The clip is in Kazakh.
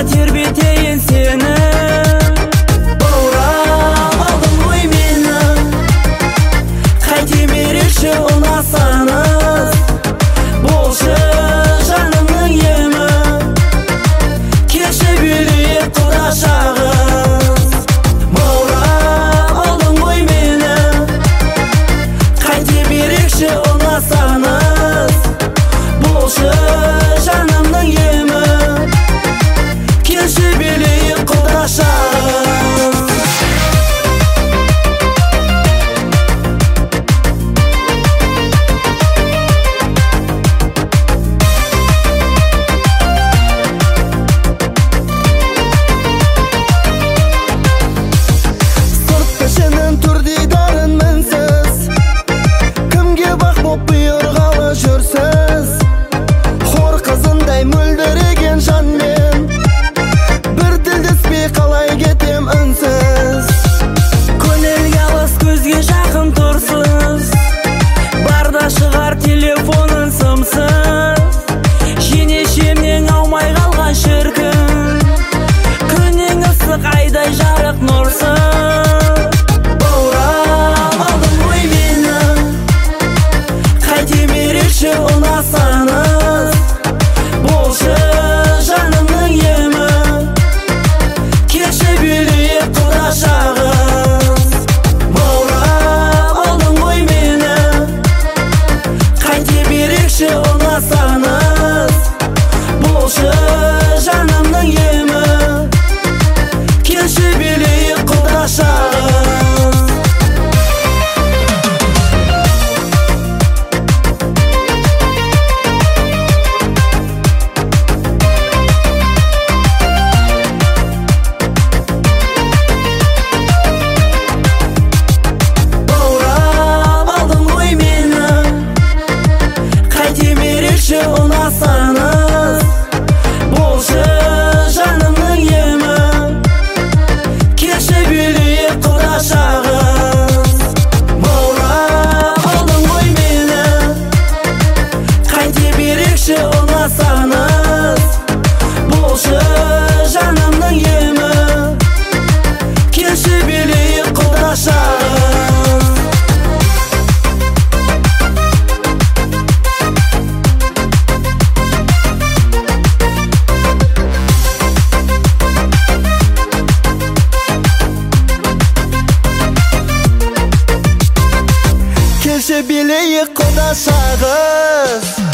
тербетейін сені. Баурап алдың ғой мені, қайтем ерекше ұнасаңыз. Болшы жанымның емі, кешіп билейік құдашағыз. Баурап алдың ғой мені, қайтем ерекше ұнасаңыз. Болшы жанымның емі, кешіп билейік құдашағыз. Ішінің түрдейдарын мінсіз, кімге бақ боп бұйырғалы жүрсіз. Хор қызындай мөлдіреген жанмен, бір тілдеспей қалай кетем үнсіз. Көңілге алыс, көзге жақын тұрсыз, барда шығар телефонын сымсыз. Жеңешемнен аумай қалған шіркін, күнің ыстық айдай жарық нұрсыз. Баурап алдың ғой мені, қайтем ерекше ұнасаңыз. Болшы жанымның емі, кешіп билейік құдашағыз. Баурап алдың ғой мені, қайтем ерекше ұнасаңыз. Болшы жанымның емі, кешіп билейік құдашағыз. Баурап алдың ғой мені, қайтем ерекше ұнасаңыз. Болшы жанымның емі, кешіп билейік құдашағыз. Баурап алдың ғой мені, қайтем ерекше ұнасаңыз. Болшы жанымның емі, кешіп билейік құдашағыз. Кешіп билейік құдашағыз.